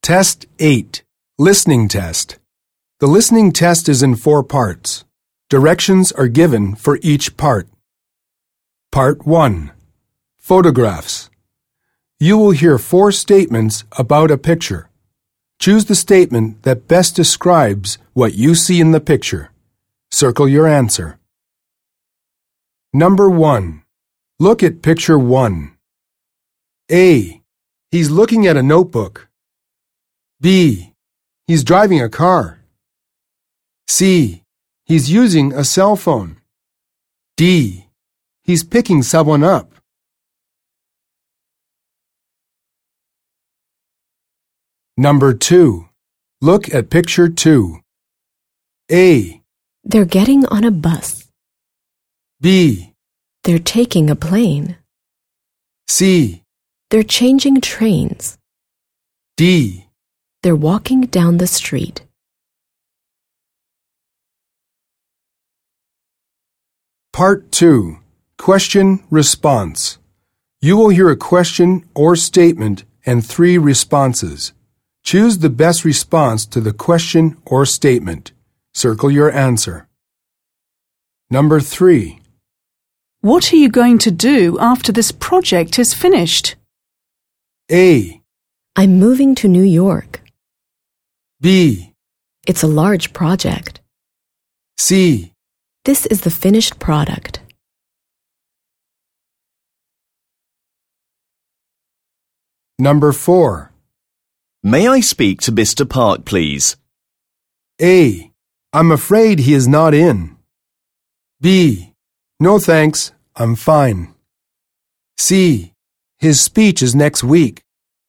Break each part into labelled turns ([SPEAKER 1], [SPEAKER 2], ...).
[SPEAKER 1] Test 8. Listening test. The listening test is in 4 parts. Directions are given for each part. Part 1. Photographs. You will hear 4 statements about a picture. Choose the statement that best describes what you see in the picture. Circle your answer. Number 1. Look at picture 1. A. He's looking at a notebook. B. He's driving a car. C. He's using a cell phone. D. He's picking someone up. Number 2. Look at picture 2. A.
[SPEAKER 2] They're getting on a bus.
[SPEAKER 1] B.
[SPEAKER 2] They're taking a plane.
[SPEAKER 1] C.
[SPEAKER 2] They're changing trains.
[SPEAKER 1] D.
[SPEAKER 2] They're walking down the street.
[SPEAKER 1] Part 2. Question Response. You will hear a question or statement and 3 responses. Choose the best response to the question or statement. Circle your answer. Number 3.
[SPEAKER 3] What are you going to do after this project is finished?
[SPEAKER 1] A.
[SPEAKER 2] I'm moving to New York.
[SPEAKER 1] B.
[SPEAKER 2] It's a large project.
[SPEAKER 1] C.
[SPEAKER 2] This is the finished product.
[SPEAKER 1] Number 4.
[SPEAKER 4] May I speak to Mr. Park, please?
[SPEAKER 1] A. I'm afraid he is not in. B. No thanks, I'm fine. C. His speech is next week.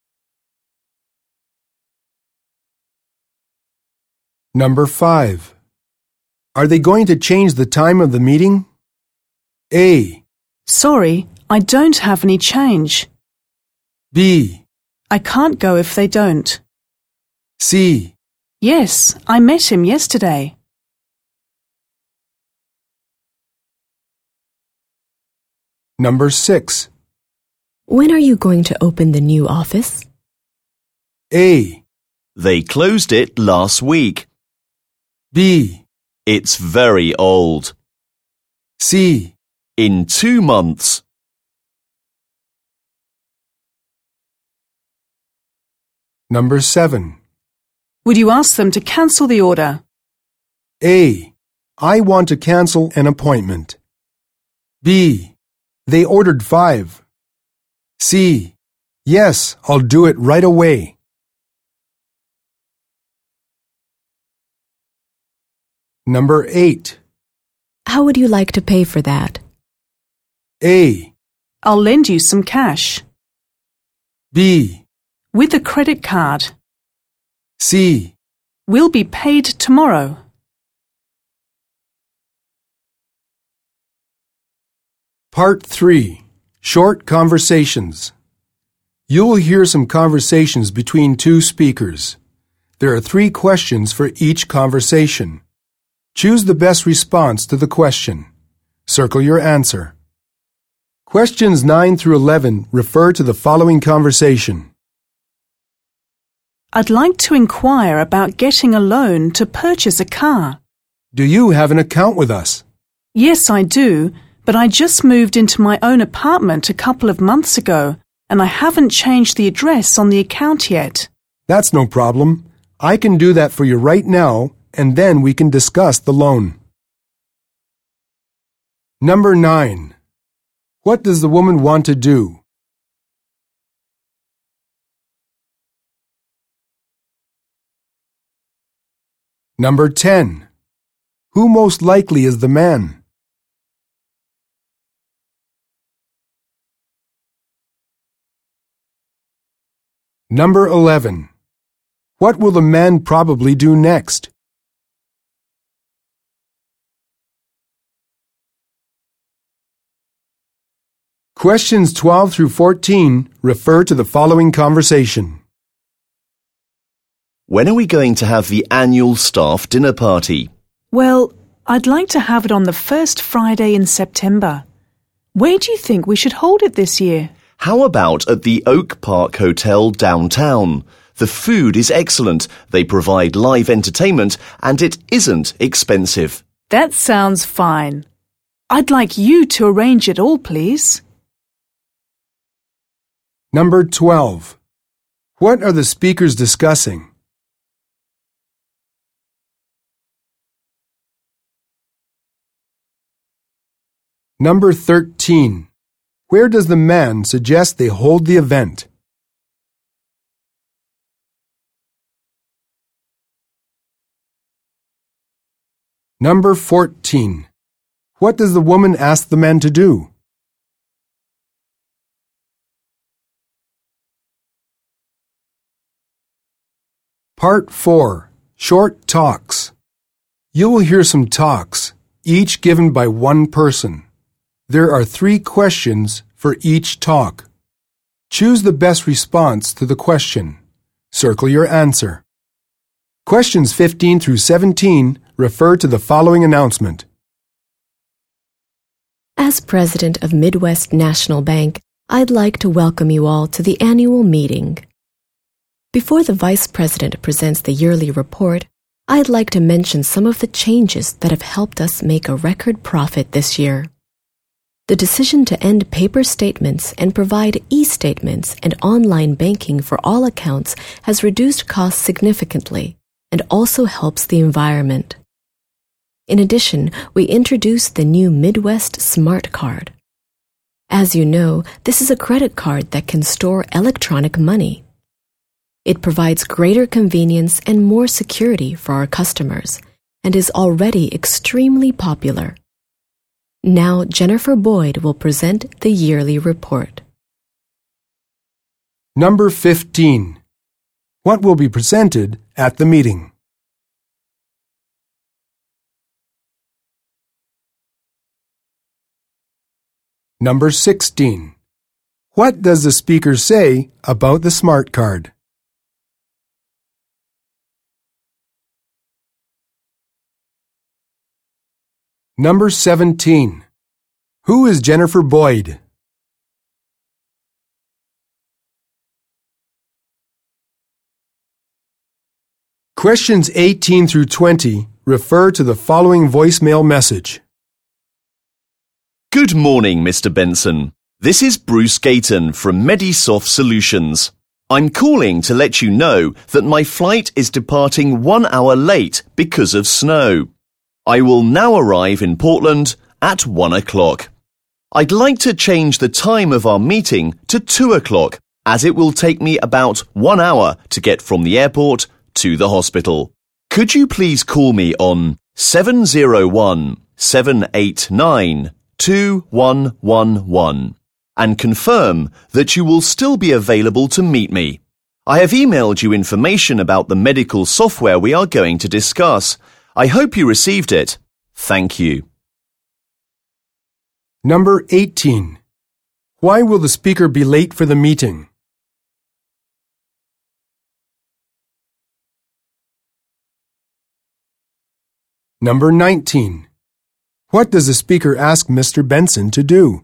[SPEAKER 1] Number 5. Are they going to change the time of the meeting? A.
[SPEAKER 3] Sorry, I don't have any change.
[SPEAKER 1] B.
[SPEAKER 3] I can't go if they don't.
[SPEAKER 1] C.
[SPEAKER 3] Yes, I met him yesterday.
[SPEAKER 1] Number 6.
[SPEAKER 2] When are you going to open the new office?
[SPEAKER 1] A.
[SPEAKER 4] They closed it last week.
[SPEAKER 1] B.
[SPEAKER 4] It's very old.
[SPEAKER 1] C.
[SPEAKER 4] In 2 months.
[SPEAKER 1] Number 7.
[SPEAKER 3] Would you ask them to cancel the order?
[SPEAKER 1] A. I want to cancel an appointment. B. They ordered 5. C. Yes, I'll do it right away. Number 8.
[SPEAKER 2] How would you like to pay for that?
[SPEAKER 1] A.
[SPEAKER 3] I'll lend you some cash.
[SPEAKER 1] B.
[SPEAKER 3] With a credit card.
[SPEAKER 1] C.
[SPEAKER 3] We'll be paid tomorrow.
[SPEAKER 1] Part 3. Short Conversations. You will hear some conversations between 2 speakers. There are 3 questions for each conversation. Choose the best response to the question. Circle your answer. Questions 9 through 11 refer to the following conversation.
[SPEAKER 3] I'd like to inquire about getting a loan to purchase a car.
[SPEAKER 1] Do you have an account with us?
[SPEAKER 3] Yes, I do, but I just moved into my own apartment a couple of months ago, and I haven't changed the address on the account yet.
[SPEAKER 1] That's no problem. I can do that for you right now, and then we can discuss the loan. Number 9. What does the woman want to do? Number 10. Who most likely is the man? Number 11. What will the man probably do next? Questions 12 through 14 refer to the following conversation.
[SPEAKER 4] When are we going to have the annual staff dinner party?
[SPEAKER 3] Well, I'd like to have it on the first Friday in September. Where do you think we should hold it this year?
[SPEAKER 4] How about at the Oak Park Hotel downtown? The food is excellent, they provide live entertainment, and it isn't expensive.
[SPEAKER 3] That sounds fine. I'd like you to arrange it all, please.
[SPEAKER 1] Number 12. What are the speakers discussing? Number 13. Where does the man suggest they hold the event? Number 14. What does the woman ask the man to do? Part 4. Short talks. You will hear some talks, each given by one person. There are 3 questions for each talk. Choose the best response to the question. Circle your answer. Questions 15 through 17 refer to the following announcement.
[SPEAKER 2] As president of Midwest National Bank, I'd like to welcome you all to the annual meeting. Before the vice president presents the yearly report, I'd like to mention some of the changes that have helped us make a record profit this year. The decision to end paper statements and provide e-statements and online banking for all accounts has reduced costs significantly and also helps the environment. In addition, we introduced the new Midwest Smart Card. As you know, this is a credit card that can store electronic money. It provides greater convenience and more security for our customers and is already extremely popular. Now Jennifer Boyd will present the yearly report.
[SPEAKER 1] Number 15. What will be presented at the meeting? Number 16. What does the speaker say about the Smart Card? Number 17. Who is Jennifer Boyd? Questions 18 through 20 refer to the following voicemail message.
[SPEAKER 4] Good morning, Mr. Benson. This is Bruce Gayton from Medisoft Solutions. I'm calling to let you know that my flight is departing 1 hour late because of snow. I will now arrive in Portland at 1 o'clock. I'd like to change the time of our meeting to 2 o'clock, as it will take me about 1 hour to get from the airport to the hospital. Could you please call me on 701-789-2111 and confirm that you will still be available to meet me? I have emailed you information about the medical software we are going to discuss. I hope you received it. Thank you.
[SPEAKER 1] Number 18. Why will the speaker be late for the meeting? Number 19. What does the speaker ask Mr. Benson to do?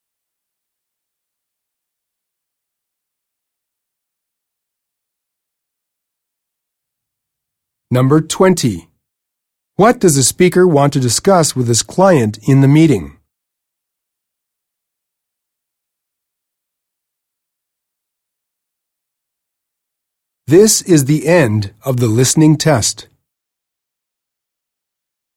[SPEAKER 1] Number 20. What does the speaker want to discuss with his client in the meeting? This is the end of the listening test.